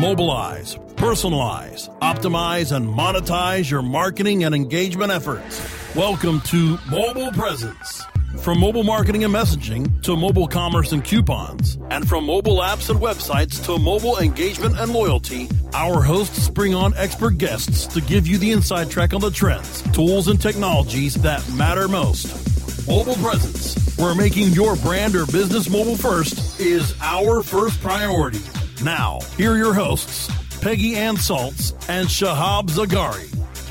Mobilize, personalize, optimize, and monetize your marketing and engagement efforts. Welcome to Mobile Presence. From mobile marketing and messaging to mobile commerce and coupons, and from mobile apps and websites to mobile engagement and loyalty, our hosts bring on expert guests to give you the inside track on the trends, tools, and technologies that matter most. Mobile Presence, where making your brand or business mobile first is our first priority. Now, here are your hosts, Peggy Ann Saltz and Shahab Zagari.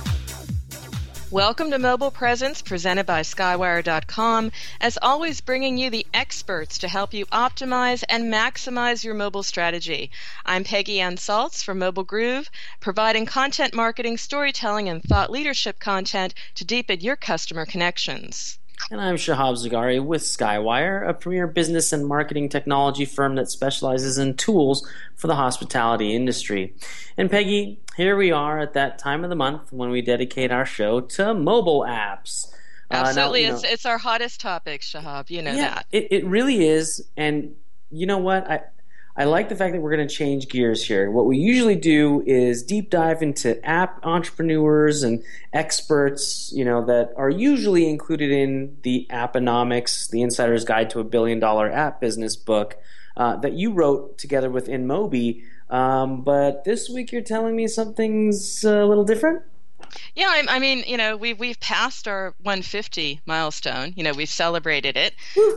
Welcome to Mobile Presence, presented by Skywire.com, as always bringing you the experts to help you optimize and maximize your mobile strategy. I'm Peggy Ann Saltz from Mobile Groove, providing content marketing, storytelling, and thought leadership content to deepen your customer connections. And I'm Shahab Zagari with Skywire, a premier business and marketing technology firm that specializes in tools for the hospitality industry. And Peggy, here we are at that time of the month when we dedicate our show to mobile apps. Absolutely. It's our hottest topic, Shahab. You know that. It really is. And you know what? I like the fact that we're going to change gears here. What we usually do is deep dive into app entrepreneurs and experts, that are usually included in the Apponomics, the Insider's Guide to a $1 Billion App Business book that you wrote together with InMobi. But this week you're telling me something's a little different? Yeah, I mean, we've passed our 150 milestone. We've celebrated it.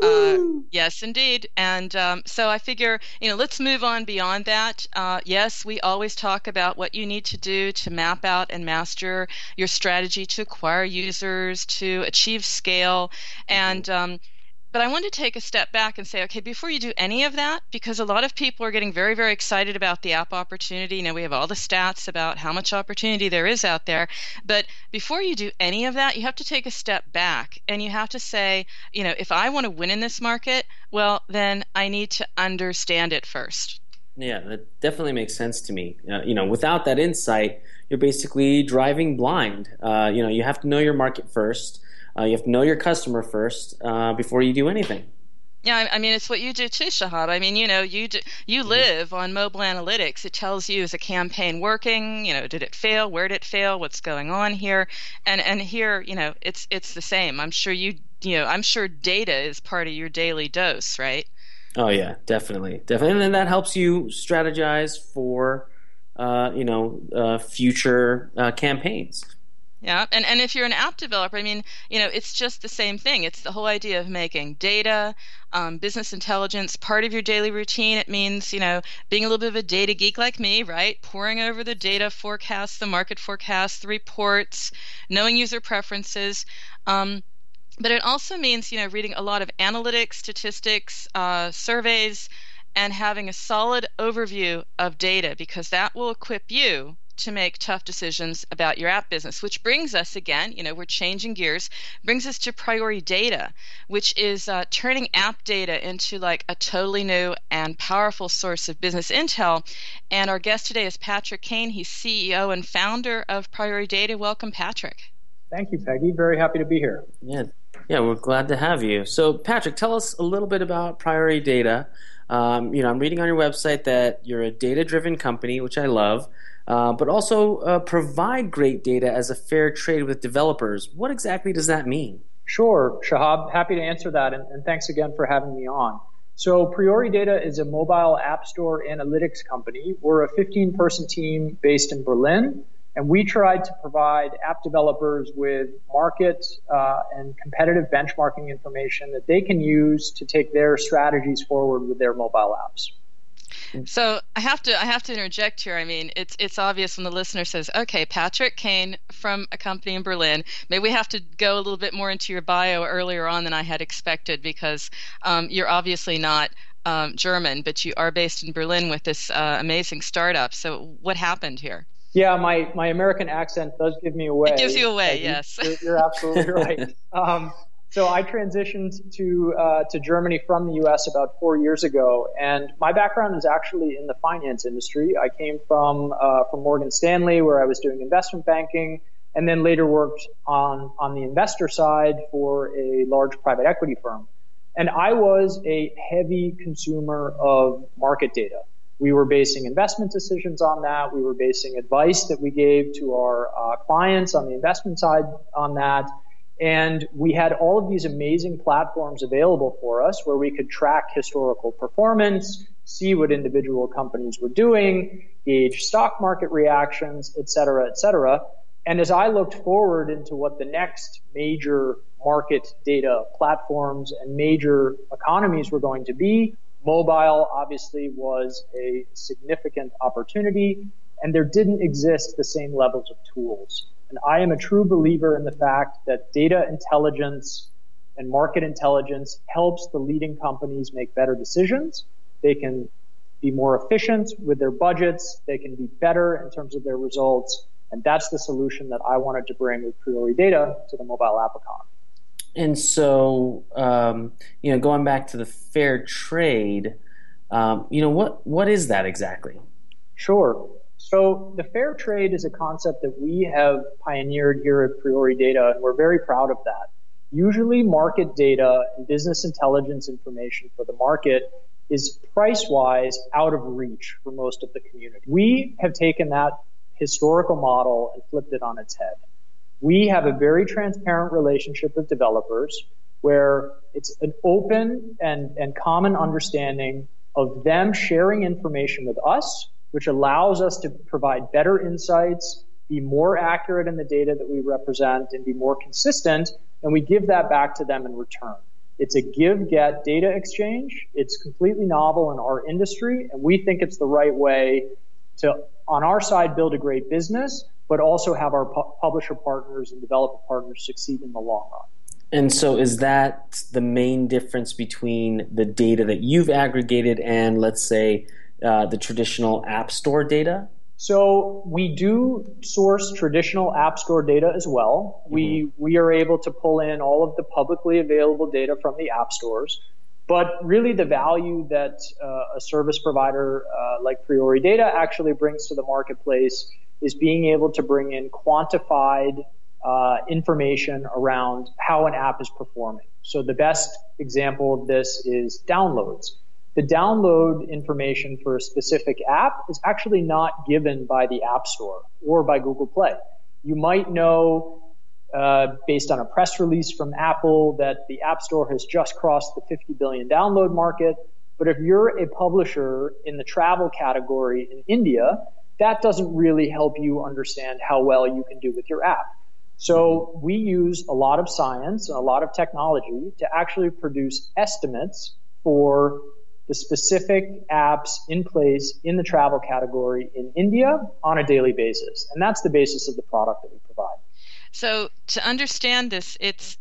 Yes, indeed. And so I figure, let's move on beyond that. Yes, we always talk about what you need to do to map out and master your strategy to acquire users, to achieve scale, and but I want to take a step back and say, okay, before you do any of that, because a lot of people are getting very, very excited about the app opportunity. We have all the stats about how much opportunity there is out there. But before you do any of that, you have to take a step back and you have to say, if I want to win in this market, well, then I need to understand it first. Yeah, that definitely makes sense to me. Without that insight, you're basically driving blind. You have to know your market first. You have to know your customer first before you do anything. Yeah, I mean, it's what you do too, Shahab. I mean, you live on mobile analytics. It tells you, is a campaign working? Did it fail? Where did it fail? What's going on here? And here, it's the same. I'm sure I'm sure data is part of your daily dose, right? Oh yeah, definitely. And then that helps you strategize for, future campaigns. Yeah, and if you're an app developer, I mean, it's just the same thing. It's the whole idea of making data, business intelligence part of your daily routine. It means, being a little bit of a data geek like me, right? Poring over the data forecasts, the market forecasts, the reports, knowing user preferences. But it also means, reading a lot of analytics, statistics, surveys, and having a solid overview of data, because that will equip you to make tough decisions about your app business, which brings us again, we're changing gears, brings us to Priority Data, which is turning app data into like a totally new and powerful source of business intel. And our guest today is Patrick Kane. He's CEO and founder of Priority Data. Welcome, Patrick. Thank you, Peggy. Very happy to be here. Yeah, we're glad to have you. So, Patrick, tell us a little bit about Priority Data. I'm reading on your website that you're a data-driven company, which I love. But also provide great data as a fair trade with developers. What exactly does that mean? Sure, Shahab. Happy to answer that, and thanks again for having me on. So Priority Data is a mobile app store analytics company. We're a 15-person team based in Berlin, and we tried to provide app developers with market and competitive benchmarking information that they can use to take their strategies forward with their mobile apps. So I have to interject here. I mean, it's obvious when the listener says, okay, Patrick Kane from a company in Berlin. Maybe we have to go a little bit more into your bio earlier on than I had expected, because you're obviously not German, but you are based in Berlin with this amazing startup. So what happened here? Yeah, my American accent does give me away. It gives you away, yes. You're absolutely right. So I transitioned to Germany from the U.S. about 4 years ago, and my background is actually in the finance industry. I came from Morgan Stanley, where I was doing investment banking, and then later worked on the investor side for a large private equity firm. And I was a heavy consumer of market data. We were basing investment decisions on that. We were basing advice that we gave to our clients on the investment side on that. And we had all of these amazing platforms available for us where we could track historical performance, see what individual companies were doing, gauge stock market reactions, et cetera, et cetera. And as I looked forward into what the next major market data platforms and major economies were going to be, mobile obviously was a significant opportunity, and there didn't exist the same levels of tools. And I am a true believer in the fact that data intelligence and market intelligence helps the leading companies make better decisions. They can be more efficient with their budgets. They can be better in terms of their results. And that's the solution that I wanted to bring with Priori Data to the mobile app economy. And so, going back to the fair trade, what is that exactly? Sure. So the fair trade is a concept that we have pioneered here at Priori Data, and we're very proud of that. Usually market data and business intelligence information for the market is price-wise out of reach for most of the community. We have taken that historical model and flipped it on its head. We have a very transparent relationship with developers where it's an open and common understanding of them sharing information with us, which allows us to provide better insights, be more accurate in the data that we represent, and be more consistent, and we give that back to them in return. It's a give-get data exchange. It's completely novel in our industry, and we think it's the right way to, on our side, build a great business, but also have our publisher partners and developer partners succeed in the long run. And so is that the main difference between the data that you've aggregated and, let's say, the traditional App Store data? So we do source traditional App Store data as well. Mm-hmm. We are able to pull in all of the publicly available data from the App Stores. But really the value that a service provider like Priori Data actually brings to the marketplace is being able to bring in quantified information around how an app is performing. So the best example of this is downloads. The download information for a specific app is actually not given by the App Store or by Google Play. You might know, based on a press release from Apple, that the App Store has just crossed the 50 billion download market. But if you're a publisher in the travel category in India, that doesn't really help you understand how well you can do with your app. So we use a lot of science and a lot of technology to actually produce estimates for the specific apps in place in the travel category in India on a daily basis. And that's the basis of the product that we provide. So to understand this, it's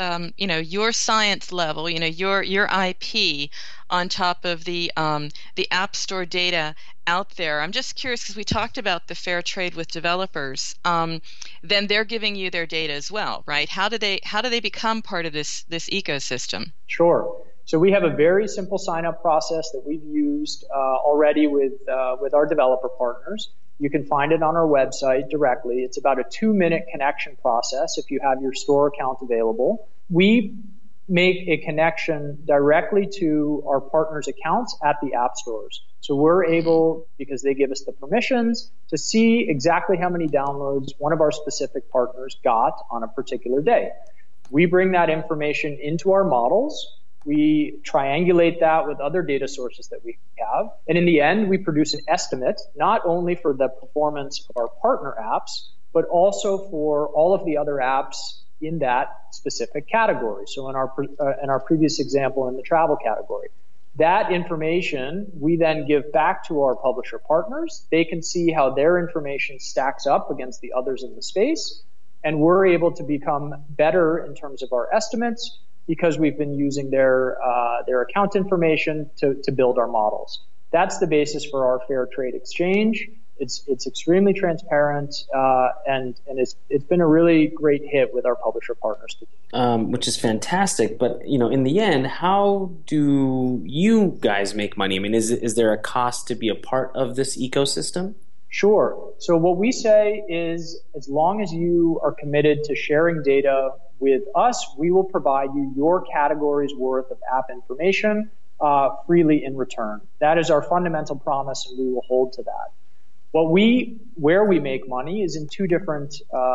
your science level, your IP on top of the App Store data out there. I'm just curious because we talked about the fair trade with developers. Then they're giving you their data as well, right? How do they become part of this ecosystem? Sure. So we have a very simple sign-up process that we've used already with our developer partners. You can find it on our website directly. It's about a 2-minute connection process if you have your store account available. We make a connection directly to our partners' accounts at the app stores. So we're able, because they give us the permissions, to see exactly how many downloads one of our specific partners got on a particular day. We bring that information into our models. We triangulate that with other data sources that we have. And in the end, we produce an estimate, not only for the performance of our partner apps, but also for all of the other apps in that specific category. So in our previous example in the travel category, that information we then give back to our publisher partners. They can see how their information stacks up against the others in the space. And we're able to become better in terms of our estimates, because we've been using their account information to build our models. That's the basis for our fair trade exchange. It's extremely transparent, and it's been a really great hit with our publisher partners today. Which is fantastic. But in the end, how do you guys make money? I mean, is there a cost to be a part of this ecosystem? Sure. So what we say is, as long as you are committed to sharing data with us, we will provide you your category's worth of app information freely in return. That is our fundamental promise, and we will hold to that. Where we make money is in two different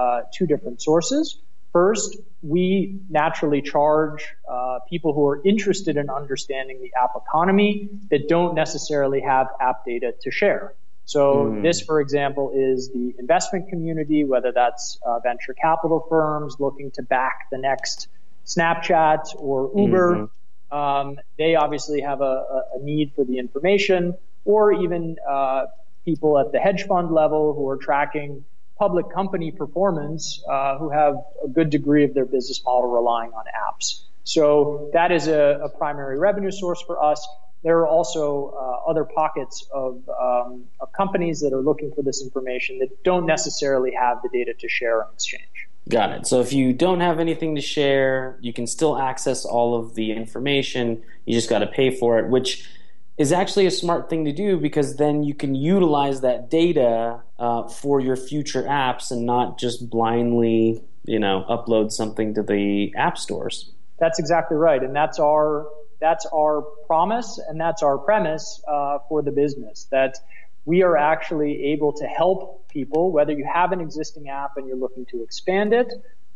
sources. First, we naturally charge people who are interested in understanding the app economy that don't necessarily have app data to share. So this, for example, is the investment community, whether that's venture capital firms looking to back the next Snapchat or Uber. They obviously have a need for the information, or even people at the hedge fund level who are tracking public company performance, who have a good degree of their business model relying on apps. So that is a primary revenue source for us. There are also other pockets of companies that are looking for this information that don't necessarily have the data to share and exchange. Got it. So if you don't have anything to share, you can still access all of the information. You just got to pay for it, which is actually a smart thing to do, because then you can utilize that data for your future apps and not just blindly, upload something to the app stores. That's exactly right, and that's our promise, and that's our premise for the business, that we are actually able to help people, whether you have an existing app and you're looking to expand it,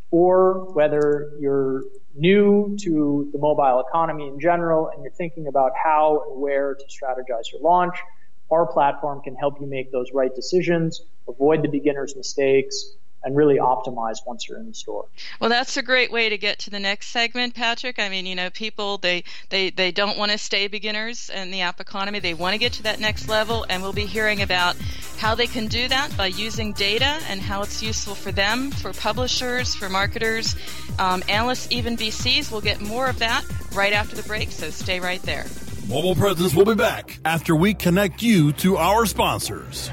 or whether you're new to the mobile economy in general and you're thinking about how and where to strategize your launch. Our platform can help you make those right decisions, avoid the beginner's mistakes, and really optimize once you're in the store. Well, that's a great way to get to the next segment, Patrick. I mean, people, they don't want to stay beginners in the app economy. They want to get to that next level, and we'll be hearing about how they can do that by using data and how it's useful for them, for publishers, for marketers, analysts, even VCs. We'll get more of that right after the break, so stay right there. Mobile Presence will be back after we connect you to our sponsors.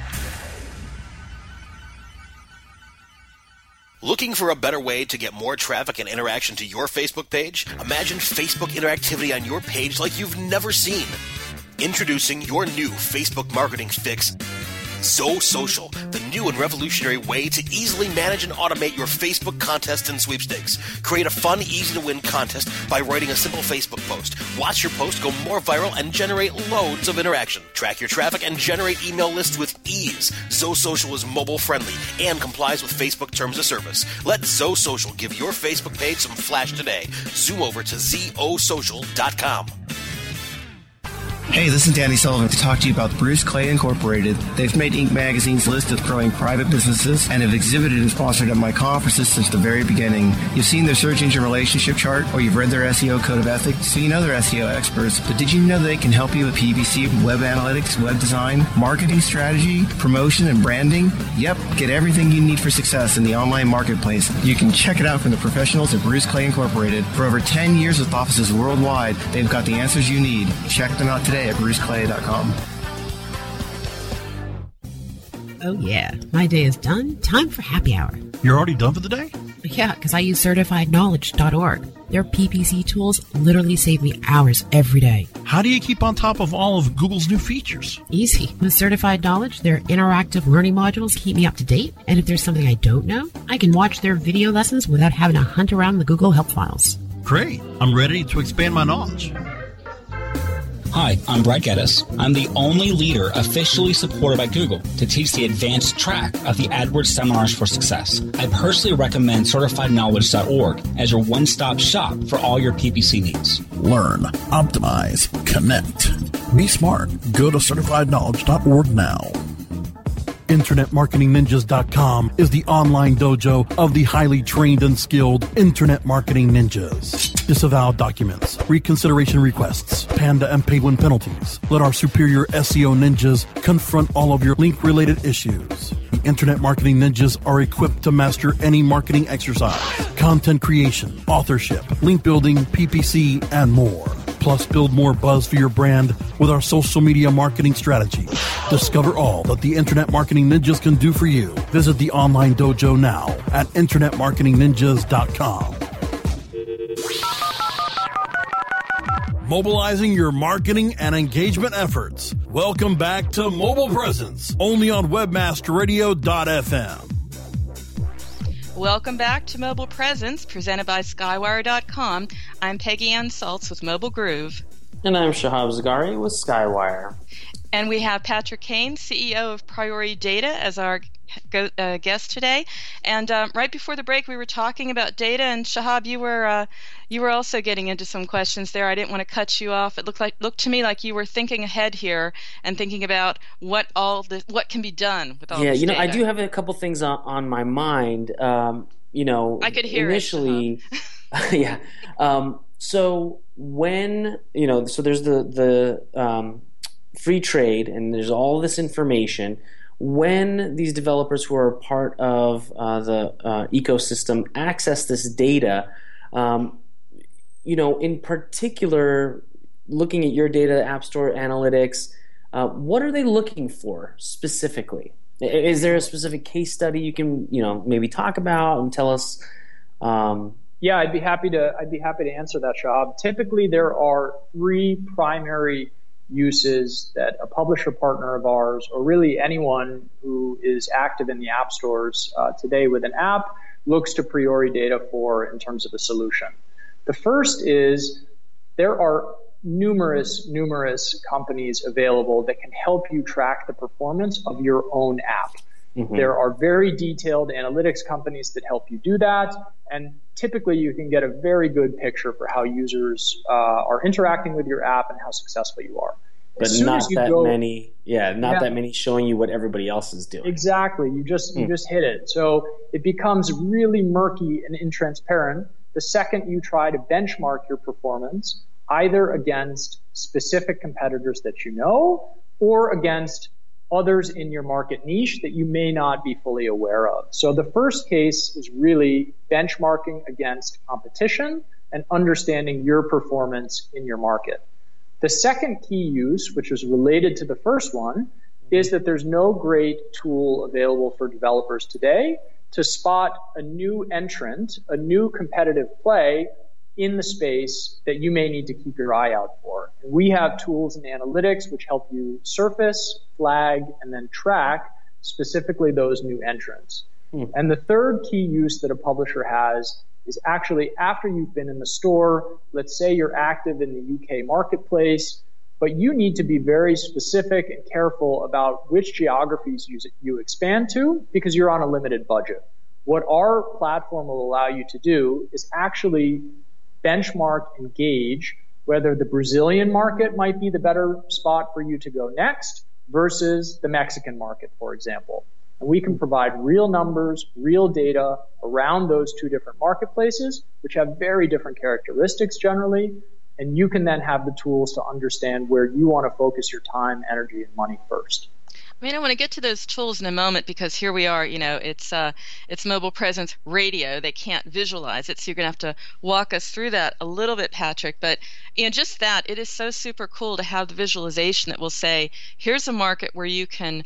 Looking for a better way to get more traffic and interaction to your Facebook page? Imagine Facebook interactivity on your page like you've never seen. Introducing your new Facebook marketing fix, ZoSocial, the new and revolutionary way to easily manage and automate your Facebook contests and sweepstakes. Create a fun, easy-to-win contest by writing a simple Facebook post. Watch your post go more viral and generate loads of interaction. Track your traffic and generate email lists with ease. ZoSocial is mobile-friendly and complies with Facebook Terms of Service. Let ZoSocial give your Facebook page some flash today. Zoom over to ZoSocial.com. Hey, this is Danny Sullivan to talk to you about Bruce Clay Incorporated. They've made Inc. Magazine's list of growing private businesses and have exhibited and sponsored at my conferences since the very beginning. You've seen their search engine relationship chart, or you've read their SEO code of ethics, so you know they're SEO experts. But did you know they can help you with PPC, web analytics, web design, marketing strategy, promotion, and branding? Yep, get everything you need for success in the online marketplace. You can check it out from the professionals at Bruce Clay Incorporated. For over 10 years with offices worldwide, they've got the answers you need. Check them out today at bruceclay.com. Oh yeah, my day is done. Time for happy hour. You're already done for the day? Yeah, because I use CertifiedKnowledge.org. Their PPC tools literally save me hours every day. How do you keep on top of all of Google's new features? Easy. With Certified Knowledge, their interactive learning modules keep me up to date. And if there's something I don't know, I can watch their video lessons without having to hunt around the Google Help files. Great. I'm ready to expand my knowledge. Hi, I'm Brett Geddes. I'm the only leader officially supported by Google to teach the advanced track of the AdWords Seminars for Success. I personally recommend CertifiedKnowledge.org as your one-stop shop for all your PPC needs. Learn, optimize, connect. Be smart. Go to CertifiedKnowledge.org now. InternetMarketingNinjas.com is the online dojo of the highly trained and skilled Internet Marketing Ninjas. Disavowed documents, reconsideration requests, Panda and Penguin penalties. Let our superior SEO ninjas confront all of your link-related issues. The Internet Marketing Ninjas are equipped to master any marketing exercise, content creation, authorship, link building, PPC, and more. Plus, build more buzz for your brand with our social media marketing strategy. Discover all that the Internet Marketing Ninjas can do for you. Visit the online dojo now at InternetMarketingNinjas.com. Mobilizing your marketing and engagement efforts. Welcome back to Mobile Presence, only on WebmasterRadio.fm. Welcome back to Mobile Presence, presented by Skywire.com. I'm Peggy Ann Saltz with Mobile Groove. And I'm Shahab Zagari with Skywire. And we have Patrick Kane, CEO of Priority Data, as our guest today. And right before the break, we were talking about data. And Shahab, you were also getting into some questions there. I didn't want to cut you off. It looked to me like you were thinking ahead here and thinking about what can be done with all this data. I do have a couple things on my mind. I could hear initially, yeah. So when so there's the free trade, and there's all this information. When these developers who are part of the ecosystem access this data, in particular, looking at your data, App Store analytics, what are they looking for specifically? Is there a specific case study you can maybe talk about and tell us? Yeah, I'd be happy to answer that, Shahab. Typically, there are three primary uses that a publisher partner of ours, or really anyone who is active in the app stores today with an app, looks to Priority Data for in terms of a solution. The first is there are numerous companies available that can help you track the performance of your own app. Mm-hmm. There are very detailed analytics companies that help you do that, and typically you can get a very good picture for how users are interacting with your app and how successful you are. But not that many showing you what everybody else is doing. Exactly. You just hit it. So it becomes really murky and intransparent the second you try to benchmark your performance, either against specific competitors that you know or against others in your market niche that you may not be fully aware of. So the first case is really benchmarking against competition and understanding your performance in your market. The second key use, which is related to the first one, is that there's no great tool available for developers today to spot a new entrant, a new competitive play in the space that you may need to keep your eye out for. And we have tools and analytics which help you surface, flag, and then track specifically those new entrants. And the third key use that a publisher has is actually after you've been in the store. Let's say you're active in the UK marketplace, but you need to be very specific and careful about which geographies you expand to because you're on a limited budget. What our platform will allow you to do is actually benchmark and gauge whether the Brazilian market might be the better spot for you to go next versus the Mexican market, for example. And we can provide real numbers, real data around those two different marketplaces, which have very different characteristics generally. And you can then have the tools to understand where you want to focus your time, energy, and money first. I want to get to those tools in a moment because here we are, it's Mobile Presence radio. They can't visualize it, so you're going to have to walk us through that a little bit, Patrick. But, just that, it is so super cool to have the visualization that will say, here's a market where you can,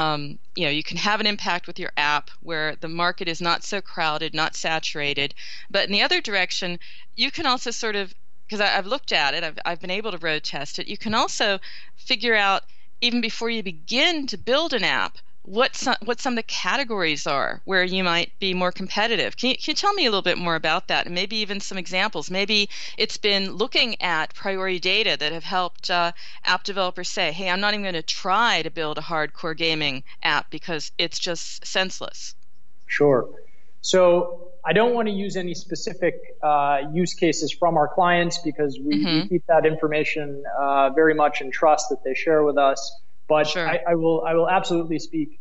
you can have an impact with your app where the market is not so crowded, not saturated. But in the other direction, you can also sort of, because I've looked at it, I've been able to road test it, you can also figure out, even before you begin to build an app, what some of the categories are where you might be more competitive. Can you tell me a little bit more about that, and maybe even some examples? Maybe it's been looking at Priority Data that have helped app developers say, hey, I'm not even going to try to build a hardcore gaming app because it's just senseless. Sure. So I don't want to use any specific use cases from our clients because we keep that information very much in trust that they share with us. But sure. I will absolutely speak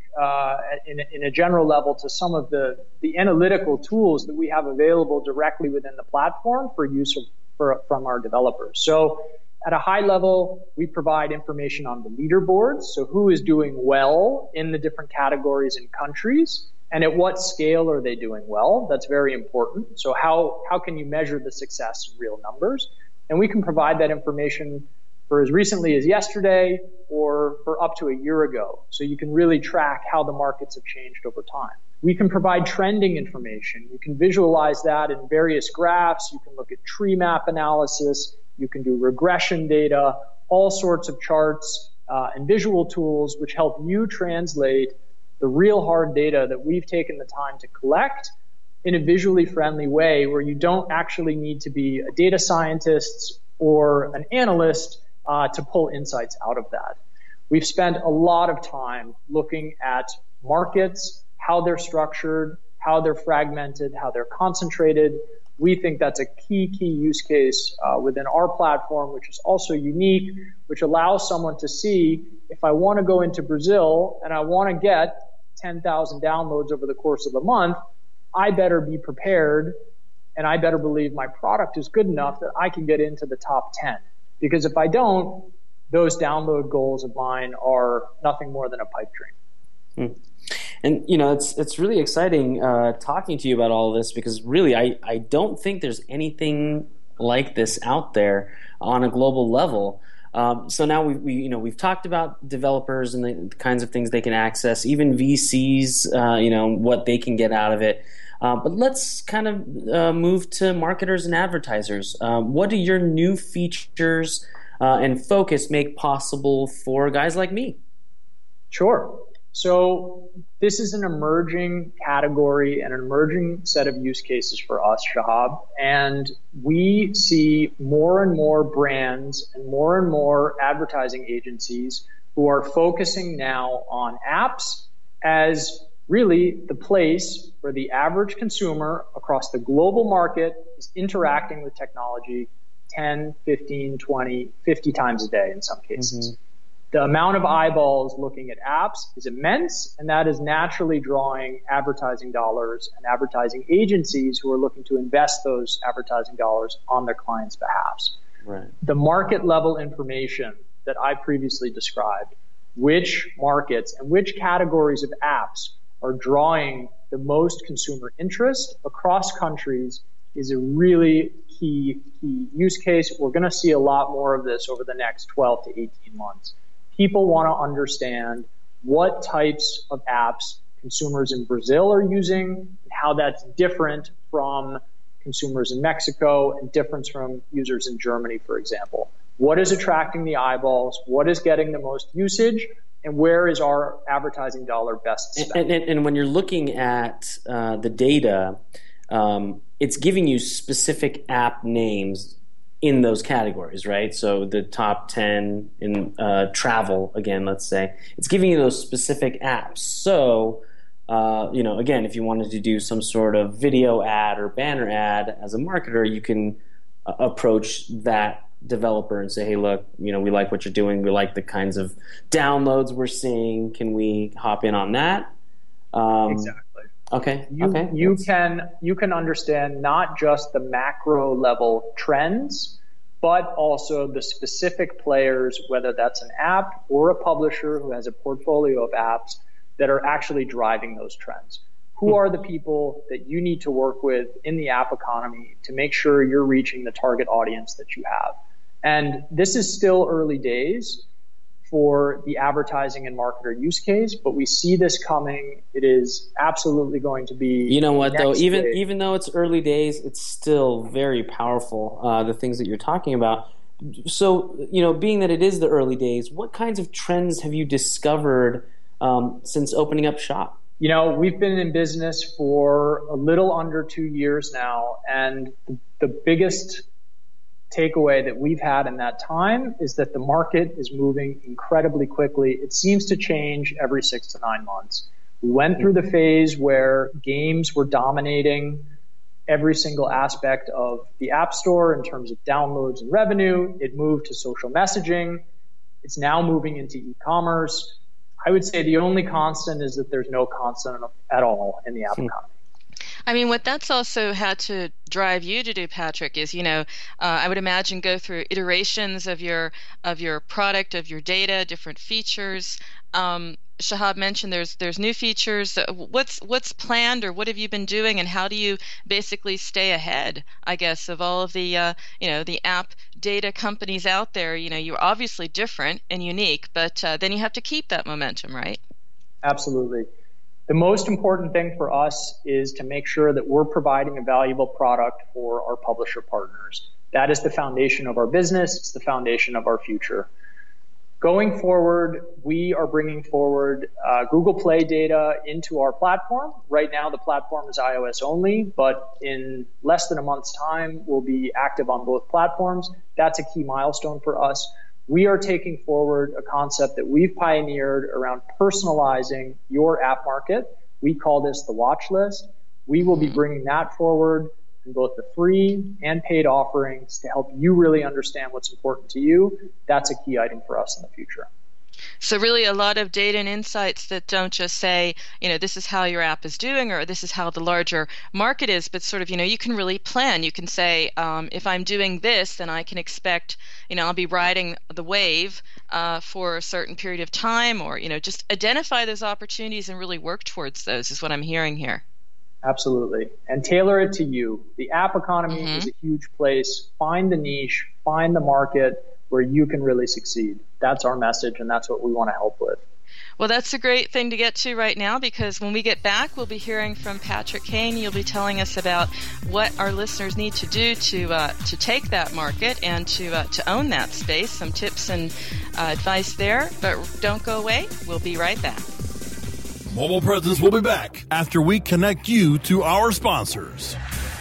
in a general level to some of the analytical tools that we have available directly within the platform for use from our developers. So at a high level, we provide information on the leaderboards, so who is doing well in the different categories and countries. And at what scale are they doing well? That's very important. So how can you measure the success in real numbers? And we can provide that information for as recently as yesterday or for up to a year ago. So you can really track how the markets have changed over time. We can provide trending information. You can visualize that in various graphs. You can look at tree map analysis. You can do regression data, all sorts of charts and visual tools which help you translate the real hard data that we've taken the time to collect in a visually friendly way where you don't actually need to be a data scientist or an analyst to pull insights out of that. We've spent a lot of time looking at markets, how they're structured, how they're fragmented, how they're concentrated. We think that's a key use case within our platform, which is also unique, which allows someone to see, if I want to go into Brazil and I want to get 10,000 downloads over the course of a month, I better be prepared and I better believe my product is good enough that I can get into the top 10. Because if I don't, those download goals of mine are nothing more than a pipe dream. And, it's really exciting talking to you about all of this, because really I don't think there's anything like this out there on a global level. So now we've talked about developers and the kinds of things they can access, even VCs, what they can get out of it. But let's kind of move to marketers and advertisers. What do your new features and focus make possible for guys like me? Sure. So this is an emerging category and an emerging set of use cases for us, Shahab. And we see more and more brands and more advertising agencies who are focusing now on apps as really the place where the average consumer across the global market is interacting with technology 10, 15, 20, 50 times a day in some cases. Mm-hmm. The amount of eyeballs looking at apps is immense, and that is naturally drawing advertising dollars and advertising agencies who are looking to invest those advertising dollars on their clients' behalves. Right. The market level information that I previously described, which markets and which categories of apps are drawing the most consumer interest across countries, is a really key use case. We're going to see a lot more of this over the next 12 to 18 months. People want to understand what types of apps consumers in Brazil are using and how that's different from consumers in Mexico and different from users in Germany, for example. What is attracting the eyeballs? What is getting the most usage? And where is our advertising dollar best spent? And when you're looking at the data, it's giving you specific app names in those categories, right? So the top 10 in travel, again, let's say, it's giving you those specific apps. So, again, if you wanted to do some sort of video ad or banner ad as a marketer, you can approach that developer and say, hey, look, we like what you're doing. We like the kinds of downloads we're seeing. Can we hop in on that? Exactly. Okay. You can understand not just the macro level trends, but also the specific players, whether that's an app or a publisher who has a portfolio of apps that are actually driving those trends. Who are the people that you need to work with in the app economy to make sure you're reaching the target audience that you have? And this is still early days for the advertising and marketer use case, but we see this coming. It is absolutely going to be. You know what, though? Even though it's early days, it's still very powerful, the things that you're talking about. So, being that it is the early days, what kinds of trends have you discovered since opening up shop? We've been in business for a little under 2 years now, and the biggest takeaway that we've had in that time is that the market is moving incredibly quickly. It seems to change every 6 to 9 months. We went through the phase where games were dominating every single aspect of the App Store in terms of downloads and revenue. It moved to social messaging. It's now moving into e-commerce. I would say the only constant is that there's no constant at all in the app economy. I mean, what that's also had to drive you to do, Patrick, is, I would imagine go through iterations of your product, of your data, different features. Shahab mentioned there's new features. What's planned, or what have you been doing, and how do you basically stay ahead, I guess, of all of the the app data companies out there? You're obviously different and unique, but then you have to keep that momentum, right? Absolutely. The most important thing for us is to make sure that we're providing a valuable product for our publisher partners. That is the foundation of our business. It's the foundation of our future. Going forward, we are bringing forward Google Play data into our platform. Right now, the platform is iOS only, but in less than a month's time, we'll be active on both platforms. That's a key milestone for us. We are taking forward a concept that we've pioneered around personalizing your app market. We call this the watch list. We will be bringing that forward in both the free and paid offerings to help you really understand what's important to you. That's a key item for us in the future. So really a lot of data and insights that don't just say, this is how your app is doing or this is how the larger market is, but sort of, you can really plan. You can say, if I'm doing this, then I can expect, I'll be riding the wave for a certain period of time, or, just identify those opportunities and really work towards those is what I'm hearing here. Absolutely. And tailor it to you. The app economy is a huge place. Find the niche, find the market where you can really succeed. That's our message, and that's what we want to help with. Well, that's a great thing to get to right now, because when we get back, we'll be hearing from Patrick Kane. You'll be telling us about what our listeners need to do to take that market and to own that space, some tips and advice there. But don't go away. We'll be right back. Mobile Presence will be back after we connect you to our sponsors.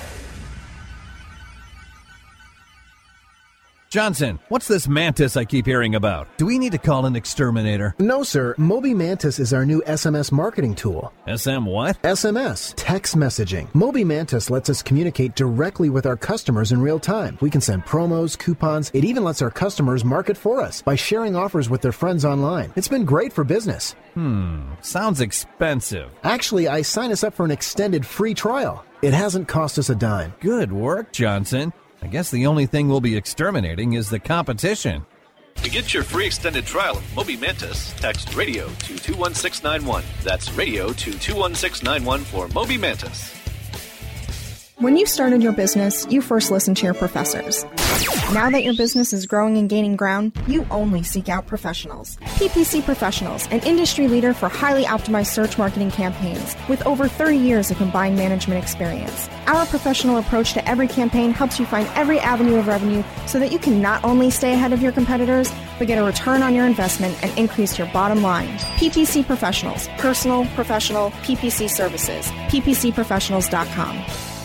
Johnson, what's this Mantis I keep hearing about? Do we need to call an exterminator? No, sir. Moby Mantis is our new SMS marketing tool. SM what? SMS, text messaging. Moby Mantis lets us communicate directly with our customers in real time. We can send promos, coupons. It even lets our customers market for us by sharing offers with their friends online. It's been great for business. Sounds expensive. Actually, I signed us up for an extended free trial. It hasn't cost us a dime. Good work, Johnson. I guess the only thing we'll be exterminating is the competition. To get your free extended trial of Moby Mantis, text radio to 21691. That's radio to 21691 for Moby Mantis. When you started your business, you first listened to your professors. Now that your business is growing and gaining ground, you only seek out professionals. PPC Professionals, an industry leader for highly optimized search marketing campaigns with over 30 years of combined management experience. Our professional approach to every campaign helps you find every avenue of revenue so that you can not only stay ahead of your competitors, but get a return on your investment and increase your bottom line. PPC Professionals, personal, professional, PPC services, ppcprofessionals.com.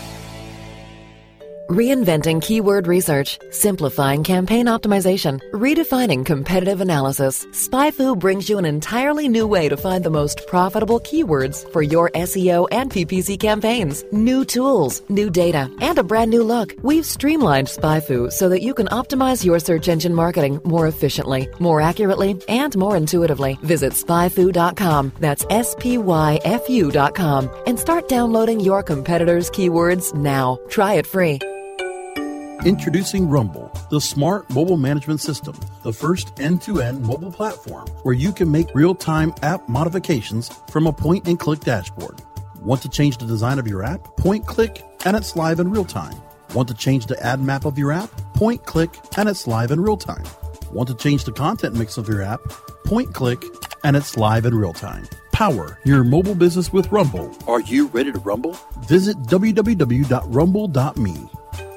Reinventing keyword research, simplifying campaign optimization, redefining competitive analysis. SpyFu brings you an entirely new way to find the most profitable keywords for your SEO and PPC campaigns. New tools, new data, and a brand new look. We've streamlined SpyFu so that you can optimize your search engine marketing more efficiently, more accurately, and more intuitively. Visit spyfu.com. That's SPYFU.com. And start downloading your competitors' keywords now. Try it free. Introducing Rumble, the smart mobile management system, the first end-to-end mobile platform where you can make real-time app modifications from a point-and-click dashboard. Want to change the design of your app? Point-click, and it's live in real time. Want to change the ad map of your app? Point-click, and it's live in real time. Want to change the content mix of your app? Point-click, and it's live in real time. Power your mobile business with Rumble. Are you ready to rumble? Visit www.rumble.me.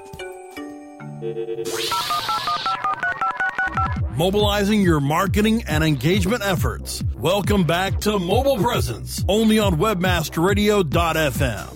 Mobilizing your marketing and engagement efforts. Welcome back to Mobile Presence, only on webmasterradio.fm.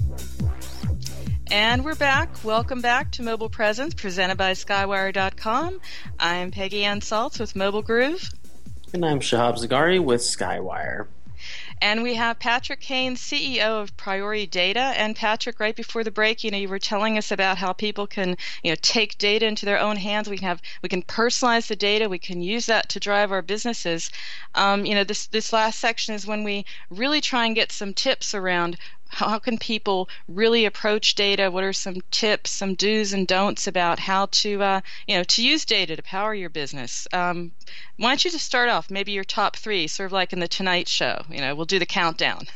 And we're back. Welcome back to Mobile Presence, presented by Skywire.com. I'm Peggy Ann Saltz with Mobile Groove. And I'm Shahab Zagari with Skywire. And we have Patrick Kane, CEO of Priority Data. And Patrick, right before the break, you were telling us about how people can, take data into their own hands. We can personalize the data. We can use that to drive our businesses. This last section is when we really try and get some tips around how can people really approach data? What are some tips, some do's and don'ts about how to, to use data to power your business? Why don't you just start off, maybe your top three, sort of like in the Tonight Show. We'll do the countdown.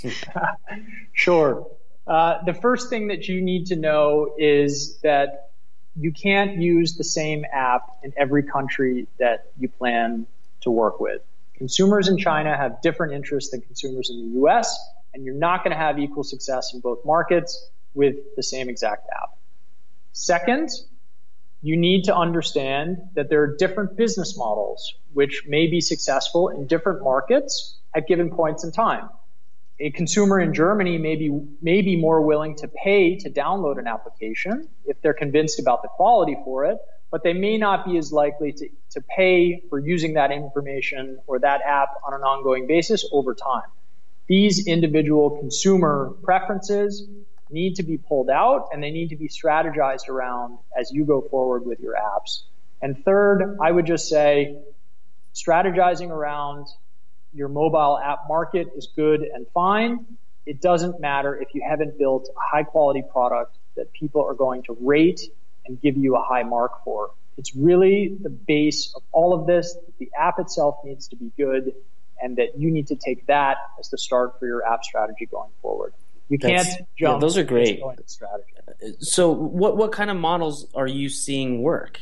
Sure. The first thing that you need to know is that you can't use the same app in every country that you plan to work with. Consumers in China have different interests than consumers in the US, and you're not going to have equal success in both markets with the same exact app. Second, you need to understand that there are different business models which may be successful in different markets at given points in time. A consumer in Germany may be more willing to pay to download an application if they're convinced about the quality for it, but they may not be as likely to pay for using that information or that app on an ongoing basis over time. These individual consumer preferences need to be pulled out, and they need to be strategized around as you go forward with your apps. And third, I would just say strategizing around your mobile app market is good and fine. It doesn't matter if you haven't built a high quality product that people are going to rate and give you a high mark for. It's really the base of all of this. The app itself needs to be good, and that you need to take that as the start for your app strategy going forward. You can't jump. Yeah, those are great. Strategy. So what kind of models are you seeing work?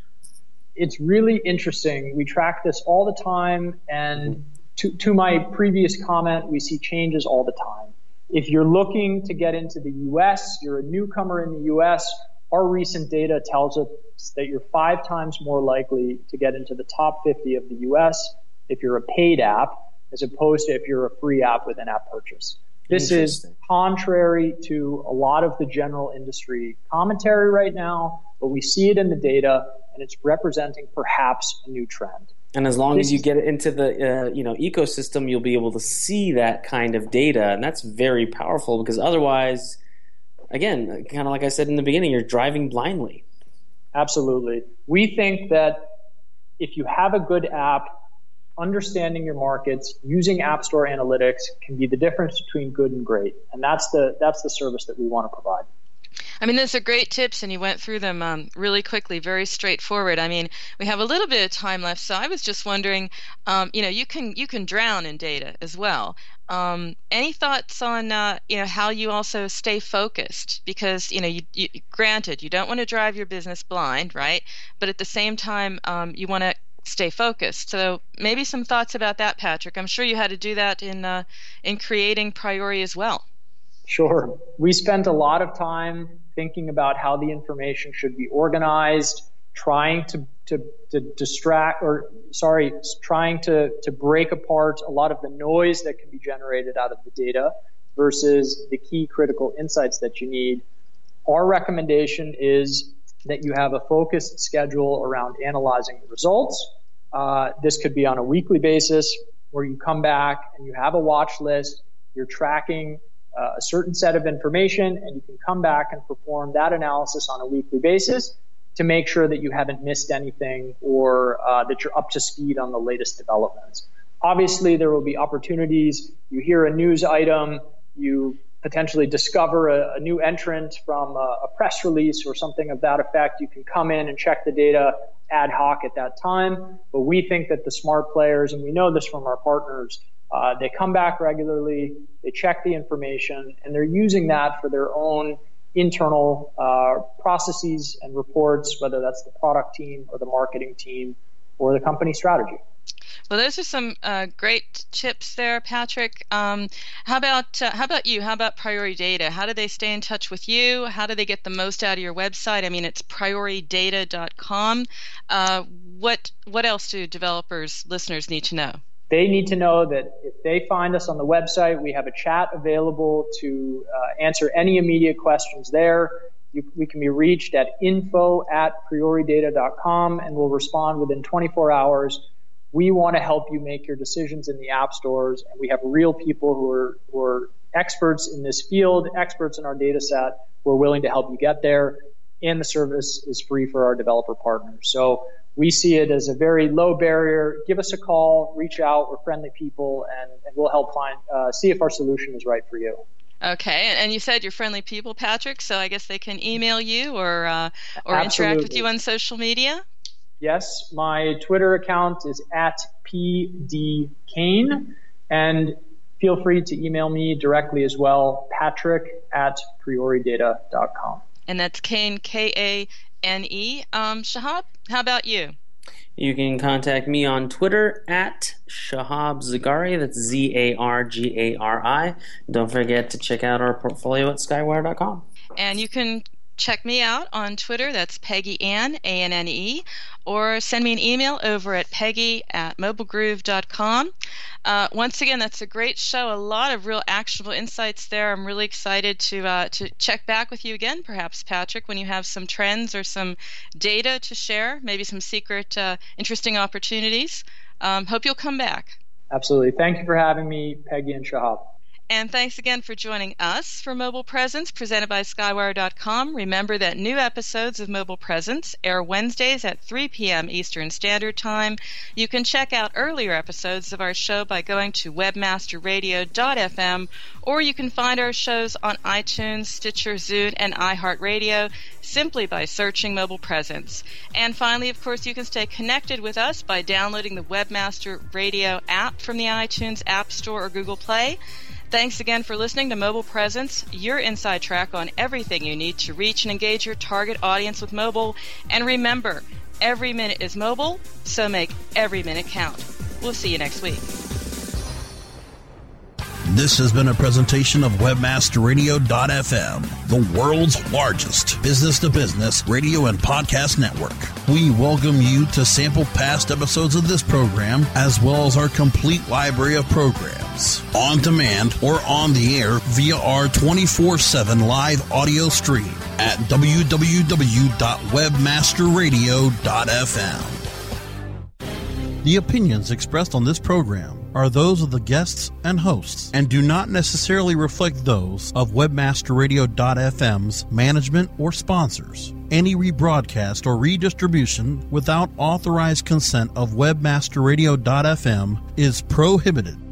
It's really interesting. We track this all the time, and to my previous comment, we see changes all the time. If you're looking to get into the U.S., you're a newcomer in the U.S., our recent data tells us that you're 5 times more likely to get into the top 50 of the U.S. if you're a paid app, as opposed to if you're a free app with an app purchase. This is contrary to a lot of the general industry commentary right now, but we see it in the data, and it's representing perhaps a new trend. And as long as you get into the ecosystem, you'll be able to see that kind of data, and that's very powerful, because otherwise, again, kind of like I said in the beginning, you're driving blindly. Absolutely. We think that if you have a good app, understanding your markets, using App Store analytics can be the difference between good and great, and that's the service that we want to provide. I mean, those are great tips, and you went through them really quickly, very straightforward. I mean, we have a little bit of time left, so I was just wondering, you can drown in data as well. Any thoughts on how you also stay focused? Because granted, you don't want to drive your business blind, right? But at the same time, you want to stay focused. So maybe some thoughts about that, Patrick. I'm sure you had to do that in creating Priori as well. Sure. We spent a lot of time thinking about how the information should be organized, trying to break apart a lot of the noise that can be generated out of the data versus the key critical insights that you need. Our recommendation is that you have a focused schedule around analyzing the results. This could be on a weekly basis where you come back and you have a watch list, you're tracking a certain set of information, and you can come back and perform that analysis on a weekly basis to make sure that you haven't missed anything or that you're up to speed on the latest developments. Obviously, there will be opportunities. You hear a news item, you potentially discover a new entrant from a press release or something of that effect. You can come in and check the data ad hoc at that time. But we think that the smart players, and we know this from our partners, they come back regularly, they check the information, and they're using that for their own internal processes and reports, whether that's the product team or the marketing team or the company strategy. Well, those are some great tips there, Patrick. How about you? How about Priori Data? How do they stay in touch with you? How do they get the most out of your website? I mean, it's prioridata.com. What else do listeners need to know? They need to know that if they find us on the website, we have a chat available to answer any immediate questions there. We can be reached at info@prioridata.com, and we'll respond within 24 hours. We want to help you make your decisions in the app stores, and we have real people who are experts in this field, experts in our data set, who are willing to help you get there, and the service is free for our developer partners. So we see it as a very low barrier. Give us a call, reach out. We're friendly people, and we'll help see if our solution is right for you. Okay, and you said you're friendly people, Patrick, so I guess they can email you or Absolutely. Interact with you on social media? Yes, my Twitter account is @PDKane, and feel free to email me directly as well, patrick@prioridata.com. And that's Kane, Kane. Shahab, how about you? You can contact me on Twitter @Shahab Zagari. That's Zargari. Don't forget to check out our portfolio at skywire.com. And you can check me out on Twitter. That's Peggy Ann, A-N-N-E, or send me an email over at peggy@mobilegroove.com. Once again, that's a great show. A lot of real actionable insights there. I'm really excited to check back with you again, perhaps, Patrick, when you have some trends or some data to share, maybe some secret, interesting opportunities. Hope you'll come back. Absolutely. Thank you for having me, Peggy and Shahab. And thanks again for joining us for Mobile Presence, presented by Skywire.com. Remember that new episodes of Mobile Presence air Wednesdays at 3 p.m. Eastern Standard Time. You can check out earlier episodes of our show by going to webmasterradio.fm, or you can find our shows on iTunes, Stitcher, Zune, and iHeartRadio simply by searching Mobile Presence. And finally, of course, you can stay connected with us by downloading the Webmaster Radio app from the iTunes App Store or Google Play. Thanks again for listening to Mobile Presence, your inside track on everything you need to reach and engage your target audience with mobile. And remember, every minute is mobile, so make every minute count. We'll see you next week. This has been a presentation of WebmasterRadio.fm, the world's largest business-to-business radio and podcast network. We welcome you to sample past episodes of this program, as well as our complete library of programs, on demand or on the air via our 24/7 live audio stream at www.webmasterradio.fm. The opinions expressed on this program are those of the guests and hosts and do not necessarily reflect those of WebmasterRadio.fm's management or sponsors. Any rebroadcast or redistribution without authorized consent of WebmasterRadio.fm is prohibited.